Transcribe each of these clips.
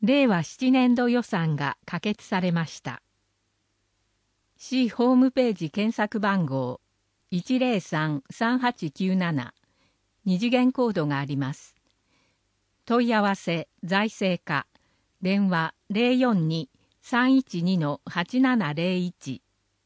令和7年度予算が可決されました。市ホームページ検索番号 103-3897 二次元コードがあります。問い合わせ財政課電話 042-312-8701。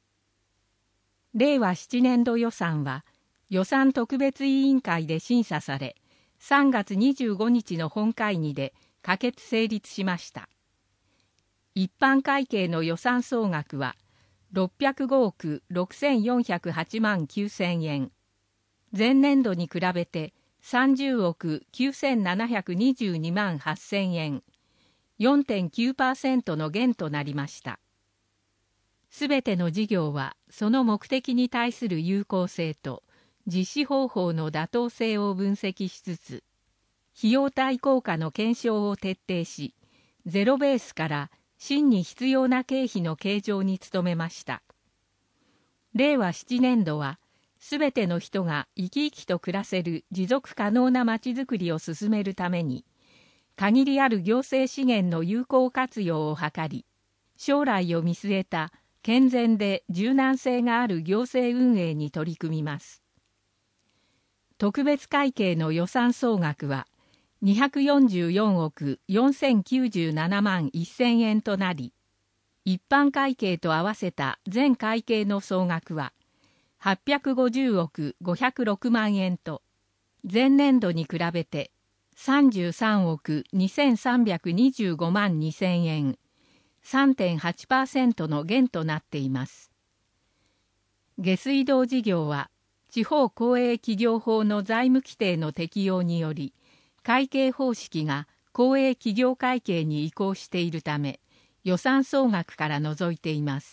令和7年度予算は予算特別委員会で審査され、3月25日の本会議で可決成立しました。一般会計の予算総額は605億6408万9000円。前年度に比べて30億9722万8000円。4.9% の減となりました。すべての事業はその目的に対する有効性と実施方法の妥当性を分析しつつ、費用対効果の検証を徹底し、ゼロベースから真に必要な経費の計上に努めました。令和7年度は、すべての人が生き生きと暮らせる持続可能なまちづくりを進めるために、限りある行政資源の有効活用を図り、将来を見据えた健全で柔軟性がある行政運営に取り組みます。特別会計の予算総額は244億4097万1000円となり、一般会計と合わせた全会計の総額は850億506万円と、前年度に比べて33億2325万2000円、3.8% の減となっています。下水道事業は、地方公営企業法の財務規定の適用により、会計方式が公営企業会計に移行しているため、予算総額から除いています。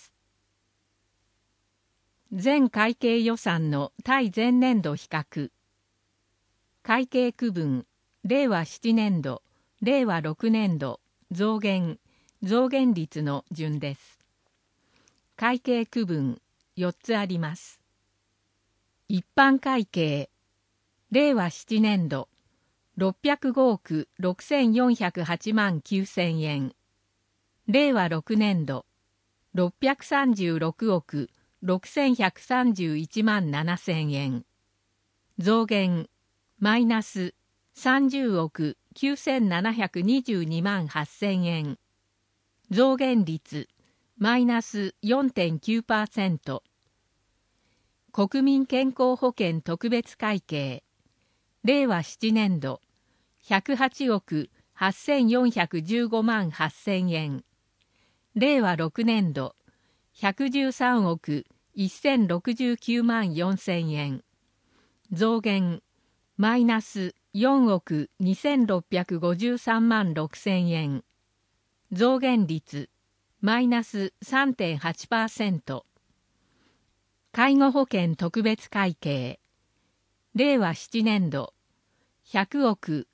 全会計予算の対前年度比較。会計区分、令和7年度、令和6年度、増減率の順です。会計区分、4つあります。一般会計、令和7年度、605億6408万9000円。令和6年度、636億6131万7000円。増減、マイナス30億9722万8000円。増減率、マイナス 4.9%。国民健康保険特別会計、令和7年度、108億8415万8000円。令和6年度、113億1069万4000円。増減、マイナス4億2653万6000円。増減率、マイナス 3.8%。介護保険特別会計、令和7年度、100億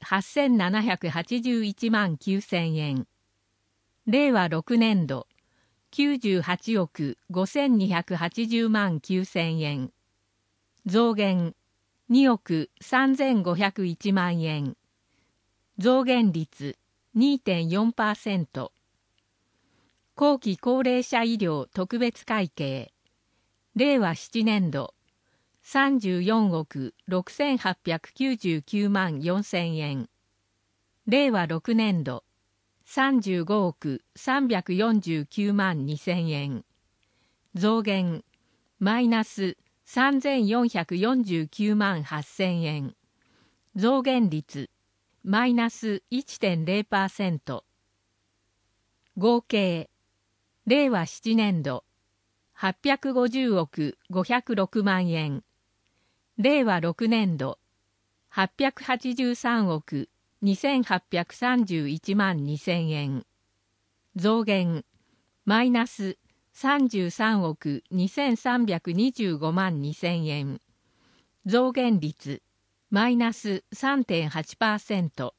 8781万9000円。令和6年度、98億5280万9000円。増減、2億3501万円。増減率 2.4%。後期高齢者医療特別会計、令和7年度、34億6899万4000円。令和6年度、35億349万2000円。増減、マイナス3449万8000円。増減率、マイナス 1.0%。合計、令和7年度、850億506万円。令和6年度、883億2831万2000円。増減、マイナス33億2325万2000円。増減率、マイナス 3.8%。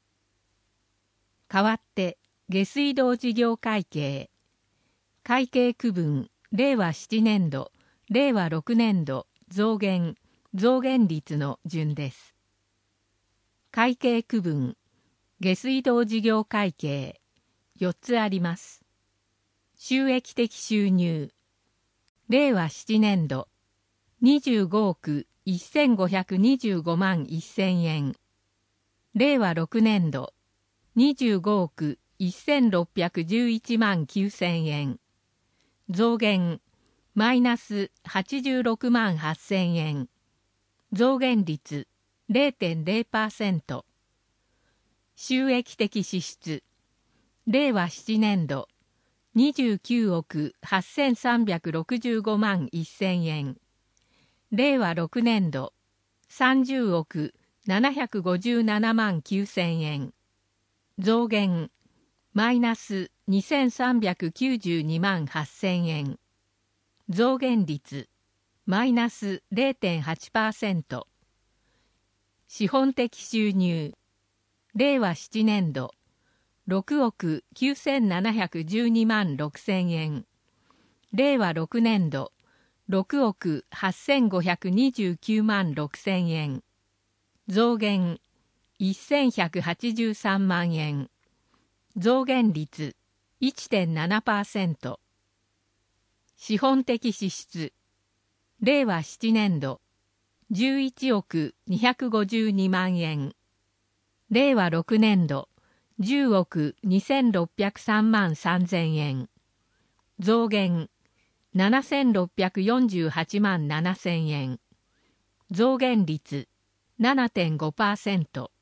代わって、下水道事業会計。会計区分、令和7年度、令和6年度、増減率の順です。会計区分、下水道事業会計、 4つあります。収益的収入。令和7年度、25億1525万1000円。令和6年度、25億1611万9000円。増減、マイナス86万8000円。増減率 0.0%。収益的支出。令和7年度、29億8365万1000円。令和6年度、30億757万9000円。増減、マイナス2392万8000円。増減率、マイナス 0.8%。資本的収入。令和7年度、6億9712万6000円。令和6年度、6億8529万6000円。増減、1183万円。増減率 1.7%。資本的支出。令和7年度、11億252万円。令和6年度、10億2603万3000円。増減、7648万7000円。増減率 7.5%。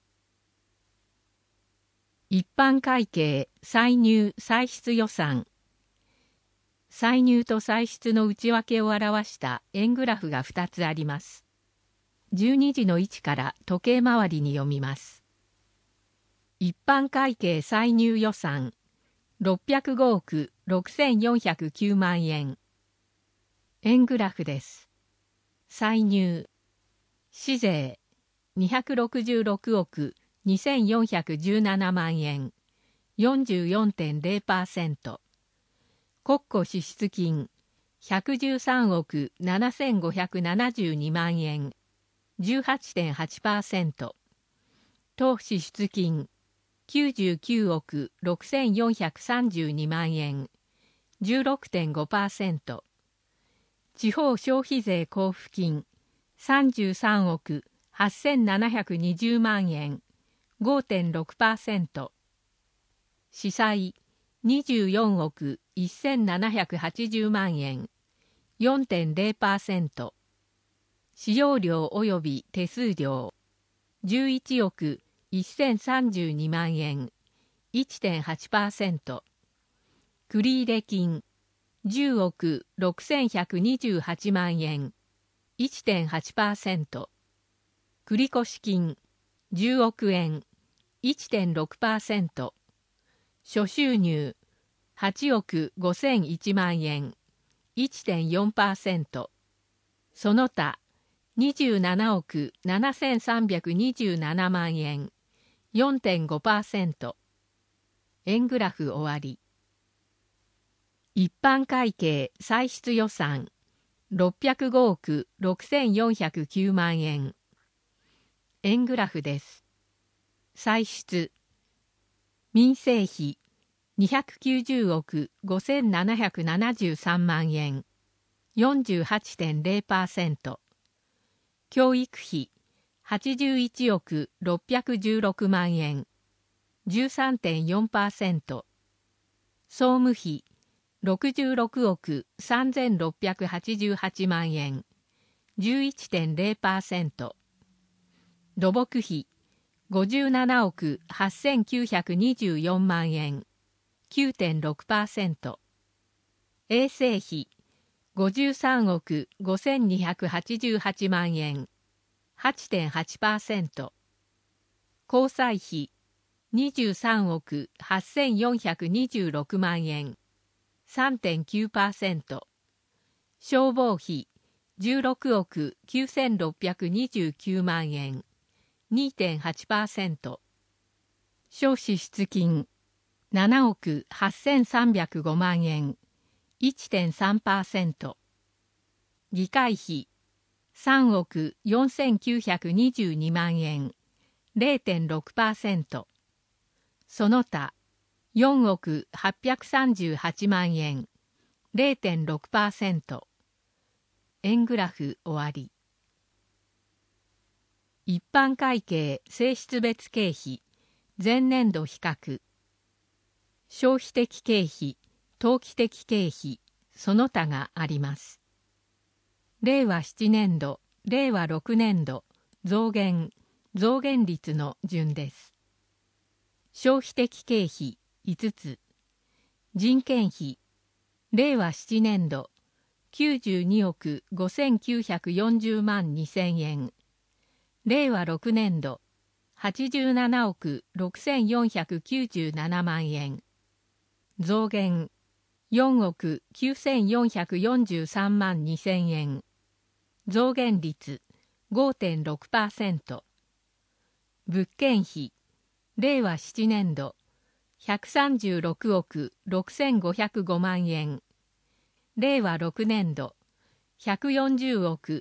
一般会計歳入歳出予算。歳入と歳出の内訳を表した円グラフが2つあります。12時の位置から時計回りに読みます。一般会計歳入予算605億6409万円。円グラフです。歳入。市税266億2417万円。44.0%。国庫支出金113億7572万円。18.8%。当支出金99億6432万円。16.5%。地方消費税交付金33億8720万円。5.6%。司債24億1780万円。4.0%。使用料及び手数料11億1032万円。1.8%。繰入金10億6128万円。1.8%。繰越金10億円。1.6%。諸収入8億5001万円。1.4%。その他27億7327万円。4.5%。円グラフ終わり。一般会計歳出予算605億6409万円。円グラフです。歳出。民生費290億5773万円。48.0%。教育費81億616万円。13.4%。総務費66億3688万円。11.0%。土木費57億8924万円。9.6%。衛生費53億5288万円。8.8%。交際費23億8426万円。3.9%。消防費16億9629万円。2.8%。小支出金7億8305万円。1.3%。議会費3億4922万円。0.6%。その他 4億838万円、0.6%。円グラフ終わり。一般会計性質別経費、前年度比較。消費的経費、投機的経費、その他があります。令和7年度、令和6年度、増減率の順です。消費的経費5つ。人件費、令和7年度、92億5940万2000円。令和6年度、87億6497万円。増減、4億9443万2000円。増減率 5.6%。物件費、令和7年度、136億6505万円。令和6年度、140億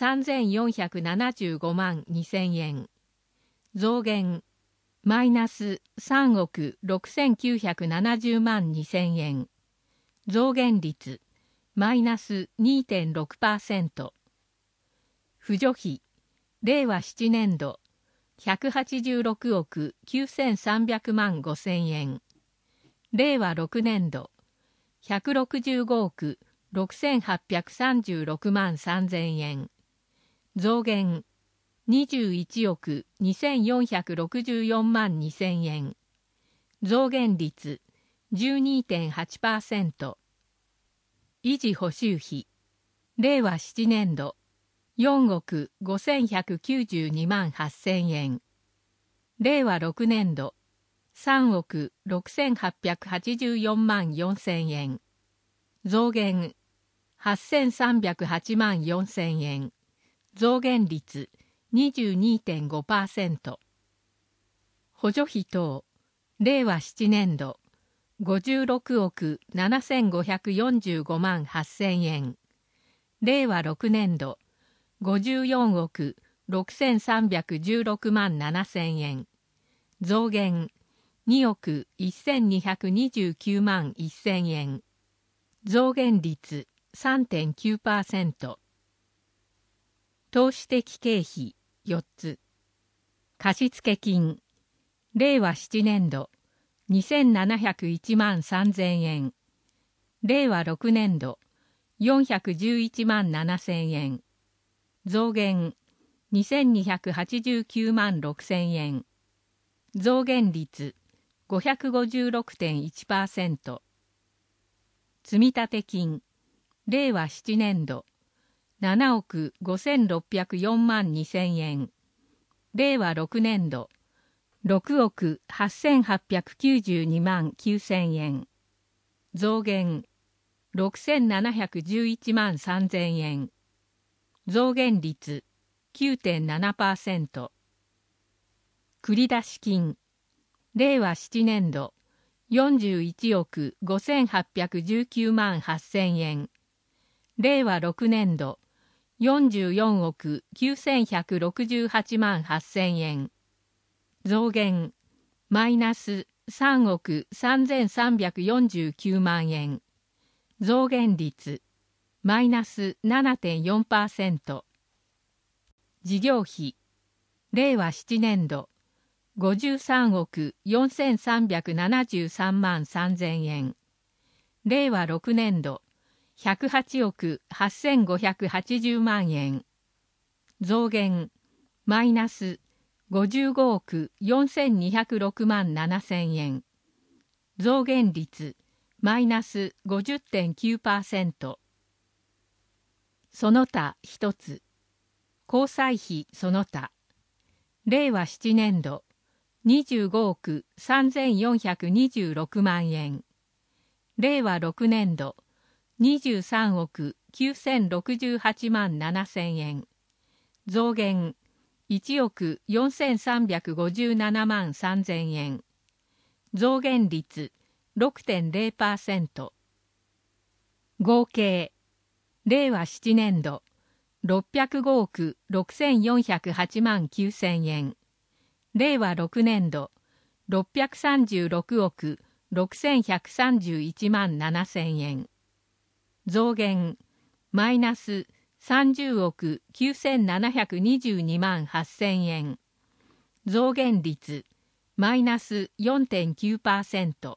3475万2000円。増減、マイナス3億6970万2000円。増減率、マイナス 2.6%。扶助費、令和7年度、186億9300万5000円。令和6年度、165億6836万3000円。増減、21億2464万2000円。増減率 12.8%。維持補修費、令和7年度、4億5192万8000円。令和6年度、3億6884万4000円。増減、8308万4000円。増減率 22.5%。補助費等、令和7年度、56億7545万8000円。令和6年度、54億6316万7000円。増減、2億1229万1000円。増減率 3.9%。投資的経費4つ。貸付金、令和7年度、2701万3000円。令和6年度、411万7000円。増減、2289万6000円。増減率 556.1%。積立金、令和7年度、7億5604万2000円。令和6年度、6億8892万9000円。増減、6711万3000円。増減率 9.7%。繰出金、令和7年度、41億5819万8000円。令和6年度、44億9168万8000円。増減、マイナス3億3349万円。増減率、マイナス 7.4%。事業費、令和7年度、53億4373万3000円。令和6年度、108億8580万円。増減、マイナス55億4206万7000円。増減率、マイナス 50.9%。その他一つ。交際費その他。令和7年度、25億3426万円。令和6年度、23億9068万7000円。増減、1億4357万3000円。増減率 6.0%。合計、令和7年度、605億6408万9000円。令和6年度、636億 6131万7000円。増減マイナス30億9722万8000円。増減率マイナス 4.9%。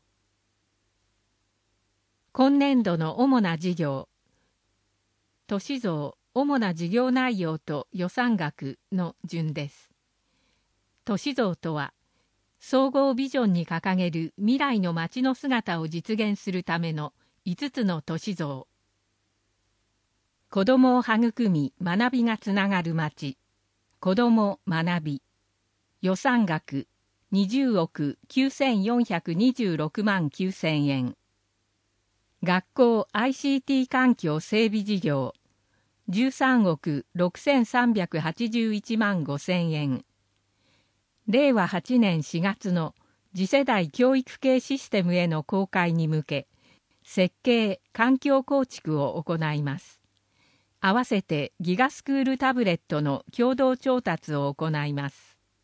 今年度の主な事業。都市像、主な事業内容と予算額の順です。都市像とは、総合ビジョンに掲げる未来の街の姿を実現するための5つの都市像。子どもを育み学びがつながる街。子ども学び。予算額20億9426万9000円。学校 ICT 環境整備事業13億6381万5000円。令和8年4月の次世代教育系システムへの公開に向け、設計・環境構築を行います。合わせてギガスクールタブレットの共同調達を行います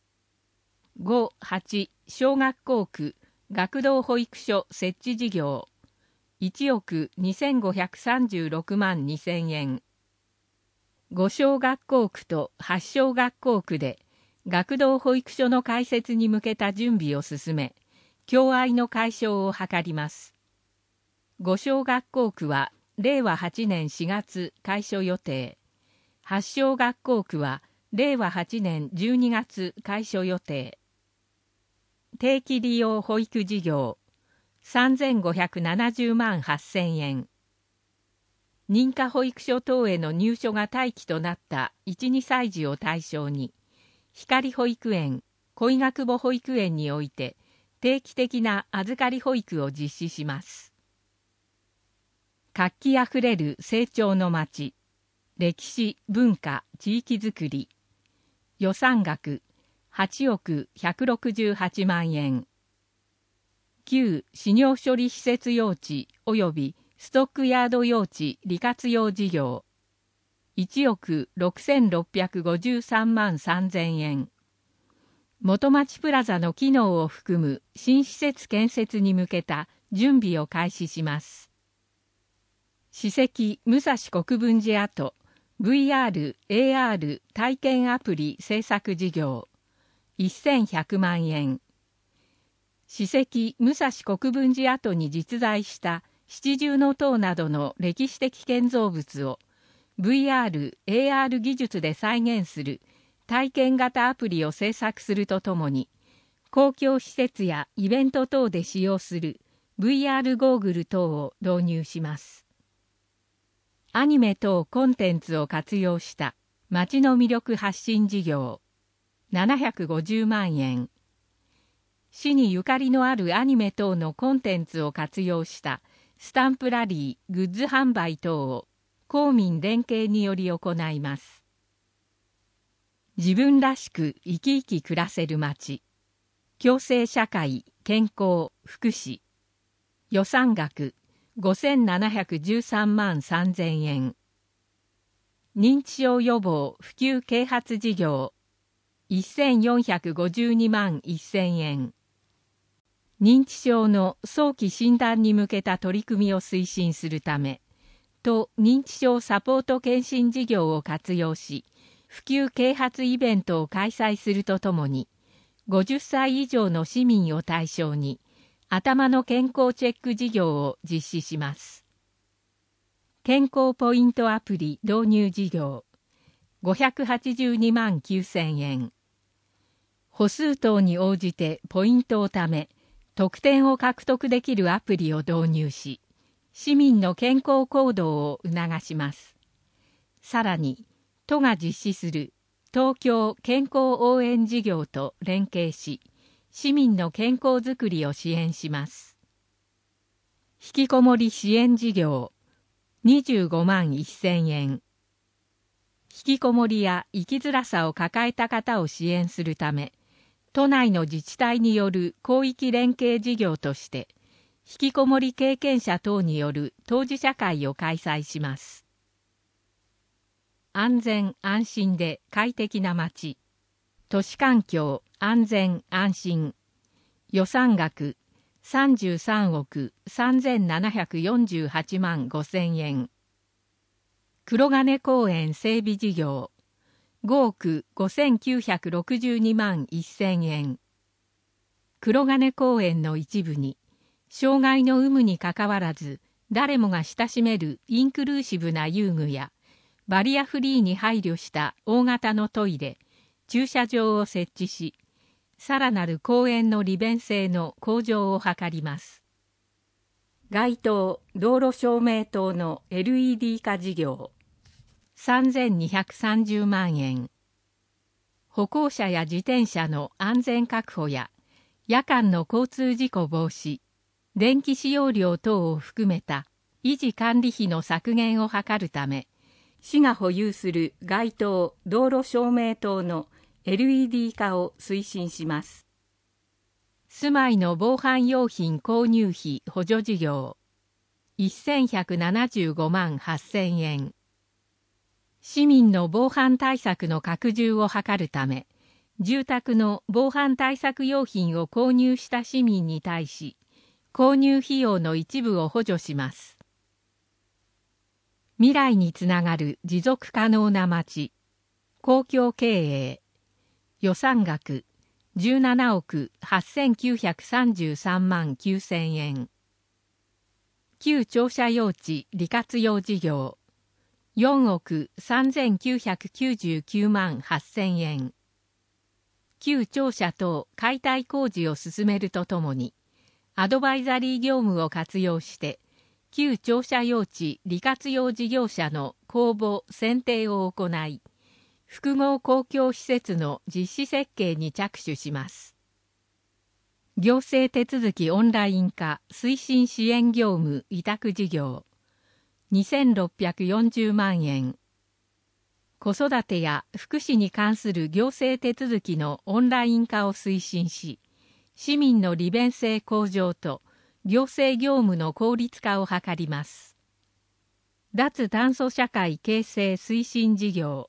。5、8小学校区学童保育所設置事業1億2536万2000円。5小学校区と8小学校区で学童保育所の開設に向けた準備を進め、共愛の解消を図ります。5小学校区は令和8年4月開所予定。8小学校区は令和8年12月開所予定。定期利用保育事業3570万8000円。認可保育所等への入所が待機となった1、2歳児を対象に、光保育園、恋ヶ久保保育園において定期的な預かり保育を実施します。活気あふれる成長の街、歴史・文化・地域づくり。予算額8億168万円。旧飼料処理施設用地及びストックヤード用地利活用事業1億6653万3000円。元町プラザの機能を含む新施設建設に向けた準備を開始します。史跡武蔵国分寺跡 VR・AR 体験アプリ制作事業1100万円。史跡武蔵国分寺跡に実在した七重塔などの歴史的建造物を VR・AR 技術で再現する体験型アプリを制作するとともに、公共施設やイベント等で使用する VR ゴーグル等を導入します。アニメ等コンテンツを活用した街の魅力発信事業750万円。市にゆかりのあるアニメ等のコンテンツを活用したスタンプラリー、グッズ販売等を公民連携により行います。自分らしく生き生き暮らせる街、共生社会、健康、福祉。予算額5713万3000円。認知症予防普及啓発事業1452万1000円。認知症の早期診断に向けた取り組みを推進するため、都認知症サポート検診事業を活用し、普及啓発イベントを開催するとともに、50歳以上の市民を対象に、頭の健康チェック事業を実施します。健康ポイントアプリ導入事業582万9000円。歩数等に応じてポイントを貯め、得点を獲得できるアプリを導入し、市民の健康行動を促します。さらに、都が実施する東京健康応援事業と連携し、市民の健康づくりを支援します。引きこもり支援事業25万1000円。引きこもりや生きづらさを抱えた方を支援するため、都内の自治体による広域連携事業として、引きこもり経験者等による当事者会を開催します。安全安心で快適な街、都市環境安全安心。予算額 33億3748万5000円。黒金公園整備事業5億5962万1000円。黒金公園の一部に、障害の有無にかかわらず、誰もが親しめるインクルーシブな遊具や、バリアフリーに配慮した大型のトイレ、駐車場を設置し、さらなる公園の利便性の向上を図ります。街灯・道路照明灯の LED 化事業3230万円。歩行者や自転車の安全確保や夜間の交通事故防止、電気使用量等を含めた維持管理費の削減を図るため、市が保有する街灯・道路照明灯の LED 化を推進します。住まいの防犯用品購入費補助事業1175万8000円。市民の防犯対策の拡充を図るため、住宅の防犯対策用品を購入した市民に対し、購入費用の一部を補助します。未来につながる持続可能な町、公共経営、予算額17億8933万9000円。旧庁舎用地利活用事業4億3999万8000円。旧庁舎等解体工事を進めるとともに、アドバイザリー業務を活用して、旧庁舎用地利活用事業者の公募・選定を行い、複合公共施設の実施設計に着手します。行政手続きオンライン化推進支援業務委託事業2640万円。子育てや福祉に関する行政手続きのオンライン化を推進し、市民の利便性向上と行政業務の効率化を図ります。脱炭素社会形成推進事業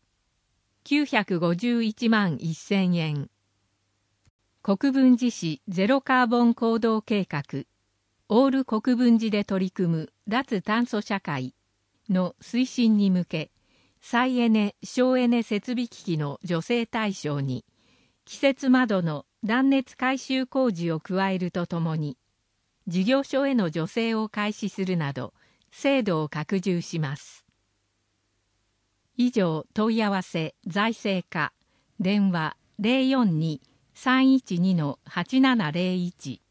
951万1000円。国分寺市ゼロカーボン行動計画オール国分寺で取り組む脱炭素社会の推進に向け、再エネ・省エネ設備機器の助成対象に季節窓の断熱改修工事を加えるとともに、事業所への助成を開始するなど制度を拡充します。以上、問い合わせ財政課電話 042-312-8701